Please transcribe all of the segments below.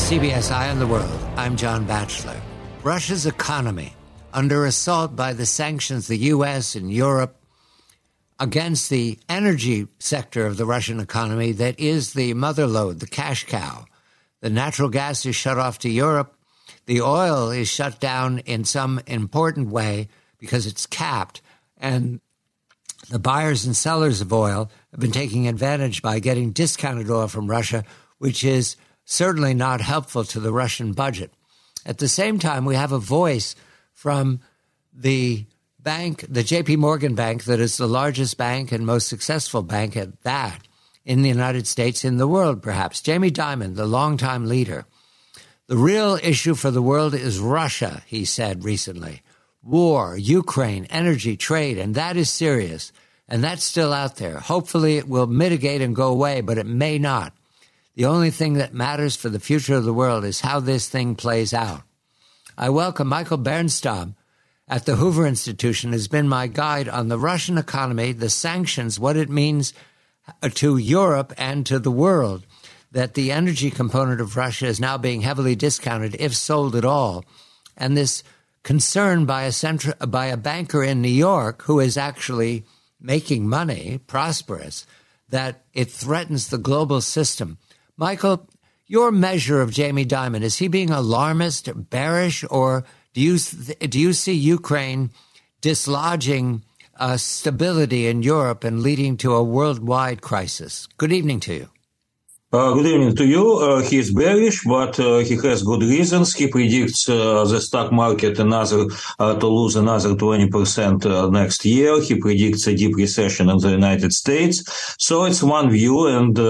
CBS Eye on the World. I'm John Batchelor. Russia's economy under assault by the sanctions, the U.S. and Europe, against the energy sector of the Russian economy that is the mother lode, the cash cow. The natural gas is shut off to Europe. The oil is shut down in some important way because it's capped. And the buyers and sellers of oil have been taking advantage by getting discounted oil from Russia, which is certainly not helpful to the Russian budget. At the same time, we have a voice from the bank, the J.P. Morgan Bank, that is the largest bank and most successful bank at that in the United States, in the world perhaps. Jamie Dimon, the longtime leader. The real issue for the world is Russia, he said recently. War, Ukraine, energy, trade, and that is serious. And that's still out there. Hopefully it will mitigate and go away, but it may not. The only thing that matters for the future of the world is how this thing plays out. I welcome Michael Bernstam at the Hoover Institution, has been my guide on the Russian economy, the sanctions, what it means to Europe and to the world, that the energy component of Russia is now being heavily discounted, if sold at all. And this concern by a banker in New York who is actually making money, prosperous, that it threatens the global system. Michael, your measure of Jamie Dimon, is he being alarmist, bearish, or do you see Ukraine dislodging stability in Europe and leading to a worldwide crisis? Good evening to you. Good evening to you. He is bearish, but he has good reasons. He predicts the stock market to lose another 20% next year. He predicts a deep recession in the United States. So it's one view, and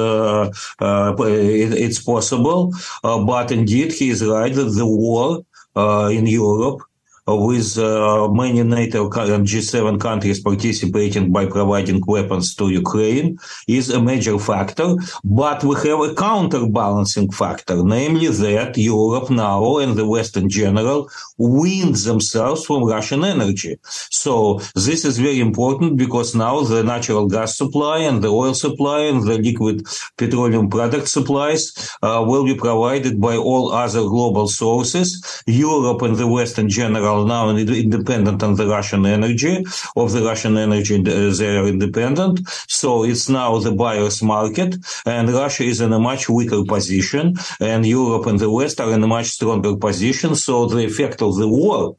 it's possible. But indeed, he is right that the war in Europe, with many NATO and G7 countries participating by providing weapons to Ukraine, is a major factor. But we have a counterbalancing factor, namely that Europe now and the West in general weaned themselves from Russian energy. So this is very important because now the natural gas supply and the oil supply and the liquid petroleum product supplies will be provided by all other global sources. Europe and the West in general now independent on the Russian energy. Of the Russian energy, they are independent. So it's now the buyer's market, and Russia is in a much weaker position, and Europe and the West are in a much stronger position. So the effect of the war,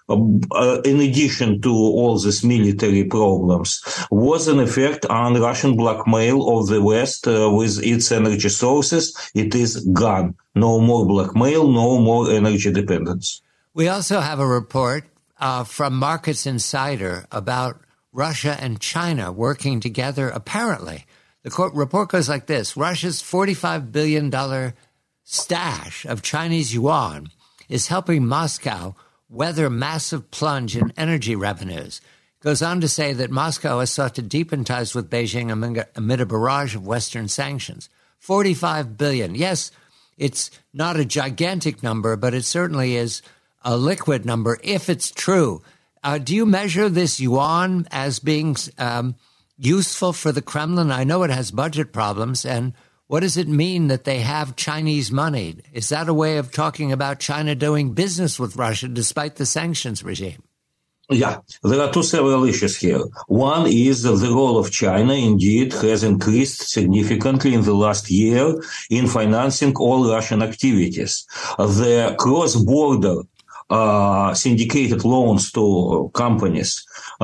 in addition to all these military problems, was an effect on Russian blackmail of the West with its energy sources. It is gone. No more blackmail, no more energy dependence. We also have a report from Markets Insider about Russia and China working together, apparently. The report goes like this. Russia's $45 billion stash of Chinese yuan is helping Moscow weather massive plunge in energy revenues. It goes on to say that Moscow has sought to deepen ties with Beijing amid a barrage of Western sanctions. $45 billion. Yes, it's not a gigantic number, but it certainly is a liquid number, if it's true. Do you measure this yuan as being useful for the Kremlin? I know it has budget problems, and what does it mean that they have Chinese money? Is that a way of talking about China doing business with Russia despite the sanctions regime? Yeah, there are several issues here. One is that the role of China indeed has increased significantly in the last year in financing all Russian activities. The cross-border syndicated loans to companies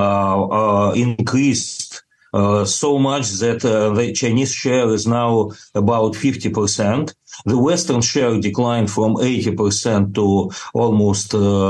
increased so much that the Chinese share is now about 50%. The Western share declined from 80% to almost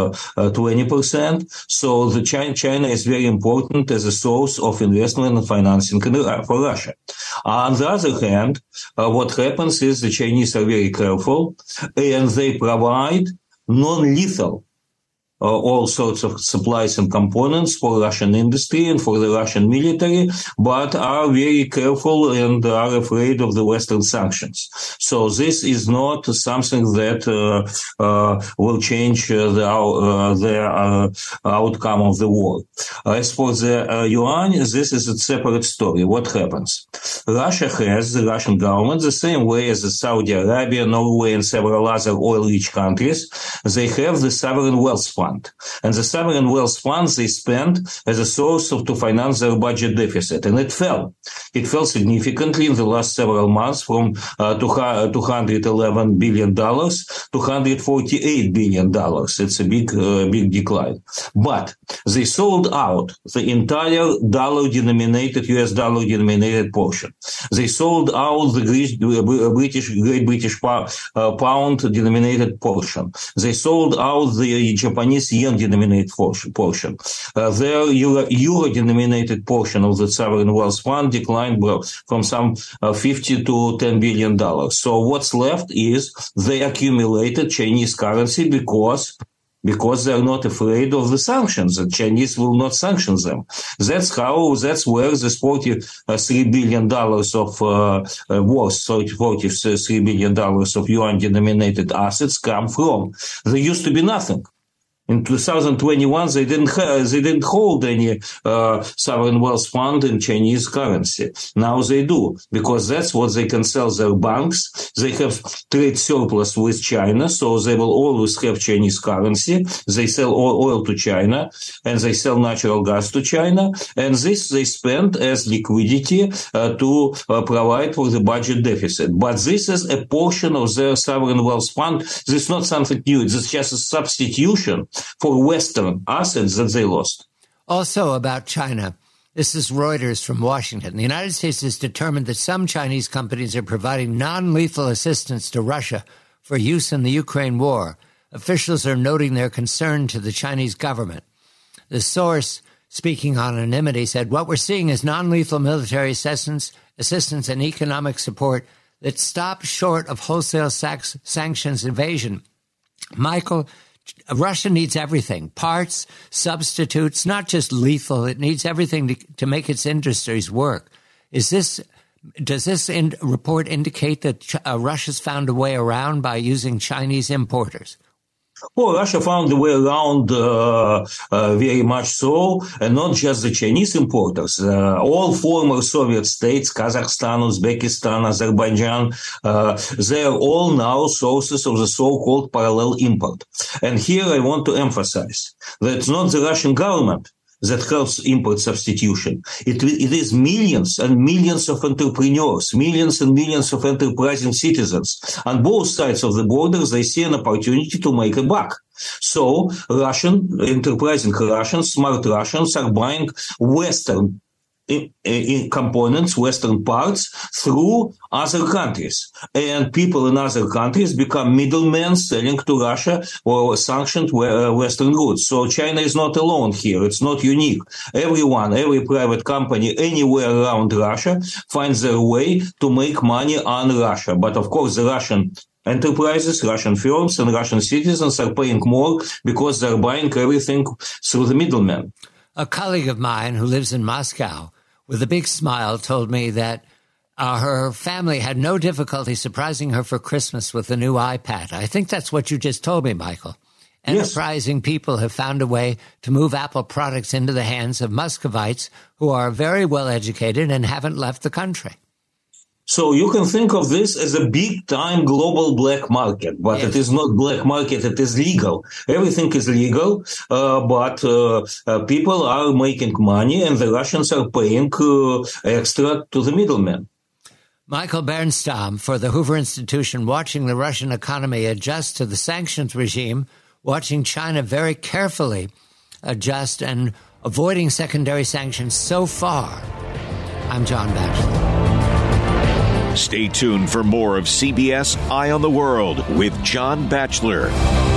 20%. So the China is very important as a source of investment and financing for Russia. On the other hand, what happens is the Chinese are very careful, and they provide non-lethal all sorts of supplies and components for Russian industry and for the Russian military, but are very careful and are afraid of the Western sanctions. So this is not something that will change the outcome of the war. As for the yuan, this is a separate story. What happens? Russia has, the Russian government, the same way as the Saudi Arabia, Norway, and several other oil-rich countries, they have the sovereign wealth fund. And the sovereign wealth fund they spend as a source to finance their budget deficit. And it fell. It fell significantly in the last several months from $211 billion to $148 billion. It's a big decline. But they sold out the entire US dollar denominated portion. They sold out the Great British pound denominated portion. They sold out the Japanese yen denominated portion. Their euro denominated portion of the sovereign wealth fund declined from some 50 to $10 billion. So what's left is they accumulated Chinese currency because they're not afraid of the sanctions. The Chinese will not sanction them. That's where this $43 billion of worth, $43 billion of yuan-denominated assets come from. There used to be nothing. In 2021, they didn't hold any sovereign wealth fund in Chinese currency. Now they do, because that's what they can sell their banks. They have trade surplus with China, so they will always have Chinese currency. They sell oil to China, and they sell natural gas to China, and this they spend as liquidity to provide for the budget deficit. But this is a portion of their sovereign wealth fund. This is not something new. It's just a substitution for Western assets that they lost. Also about China, this is Reuters from Washington. The United States is determined that some Chinese companies are providing non-lethal assistance to Russia for use in the Ukraine war. Officials are noting their concern to the Chinese government. The source, speaking on anonymity, said, "What we're seeing is non-lethal military assistance and economic support that stops short of wholesale sanctions invasion." Michael, Russia needs everything, parts, substitutes, not just lethal. It needs everything to make its industries work. Does this report indicate that Russia's found a way around by using Chinese importers? Well, Russia found a way around very much so, and not just the Chinese importers. All former Soviet states, Kazakhstan, Uzbekistan, Azerbaijan, they are all now sources of the so-called parallel import. And here I want to emphasize that it's not the Russian government that helps import substitution. It is millions and millions of entrepreneurs, millions and millions of enterprising citizens. On both sides of the border, they see an opportunity to make a buck. So enterprising Russians, smart Russians are buying Western in components, Western parts, through other countries. And people in other countries become middlemen selling to Russia or sanctioned Western goods. So China is not alone here. It's not unique. Every private company anywhere around Russia finds their way to make money on Russia. But of course, the Russian enterprises, Russian firms, and Russian citizens are paying more because they're buying everything through the middlemen. A colleague of mine who lives in Moscow, with a big smile, told me that her family had no difficulty surprising her for Christmas with a new iPad. I think that's what you just told me, Michael. Enterprising people have found a way to move Apple products into the hands of Muscovites who are very well educated and haven't left the country. So you can think of this as a big-time global black market, but It is not black market, it is legal. Everything is legal, but people are making money and the Russians are paying extra to the middlemen. Michael Bernstam for the Hoover Institution, watching the Russian economy adjust to the sanctions regime, watching China very carefully adjust and avoiding secondary sanctions so far. I'm John Batchelor. Stay tuned for more of CBS Eye on the World with John Batchelor.